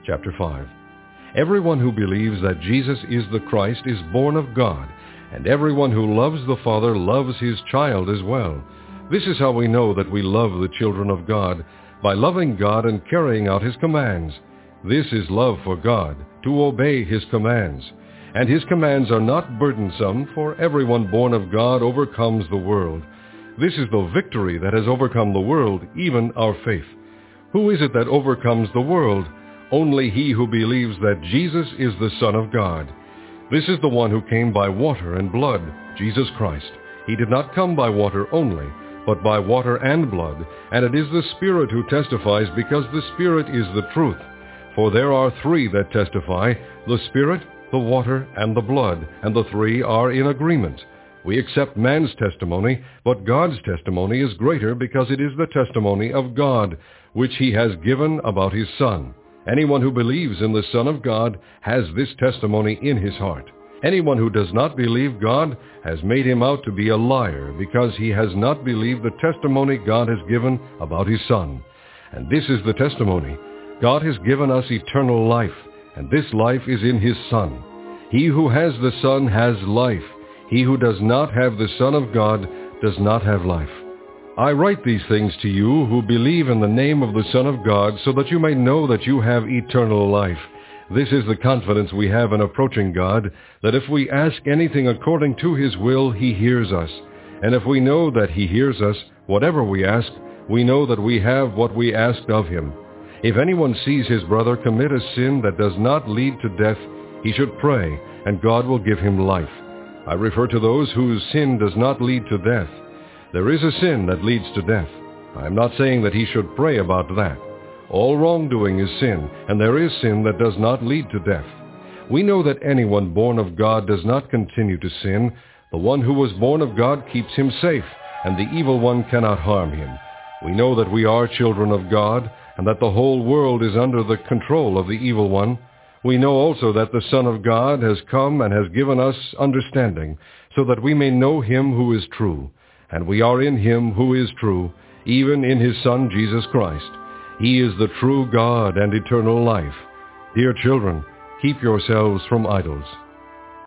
chapter 5. Everyone who believes that Jesus is the Christ is born of God, and everyone who loves the Father loves his child as well. This is how we know that we love the children of God, by loving God and carrying out his commands. This is love for God, to obey his commands. And his commands are not burdensome, for everyone born of God overcomes the world. This is the victory that has overcome the world, even our faith. Who is it that overcomes the world? Only he who believes that Jesus is the Son of God. This is the one who came by water and blood, Jesus Christ. He did not come by water only, but by water and blood, and it is the Spirit who testifies, because the Spirit is the truth. For there are three that testify, the Spirit, the water, and the blood, and the three are in agreement. We accept man's testimony, but God's testimony is greater, because it is the testimony of God, which he has given about his Son. Anyone who believes in the Son of God has this testimony in his heart. Anyone who does not believe God has made him out to be a liar, because he has not believed the testimony God has given about his Son. And this is the testimony: God has given us eternal life, and this life is in his Son. He who has the Son has life. He who does not have the Son of God does not have life. I write these things to you who believe in the name of the Son of God, so that you may know that you have eternal life. This is the confidence we have in approaching God, that if we ask anything according to his will, he hears us. And if we know that he hears us, whatever we ask, we know that we have what we asked of him. If anyone sees his brother commit a sin that does not lead to death, he should pray, and God will give him life. I refer to those whose sin does not lead to death. There is a sin that leads to death. I am not saying that he should pray about that. All wrongdoing is sin, and there is sin that does not lead to death. We know that anyone born of God does not continue to sin. The one who was born of God keeps him safe, and the evil one cannot harm him. We know that we are children of God, and that the whole world is under the control of the evil one. We know also that the Son of God has come and has given us understanding, so that we may know him who is true. And we are in him who is true, even in his Son Jesus Christ. He is the true God and eternal life. Dear children, keep yourselves from idols.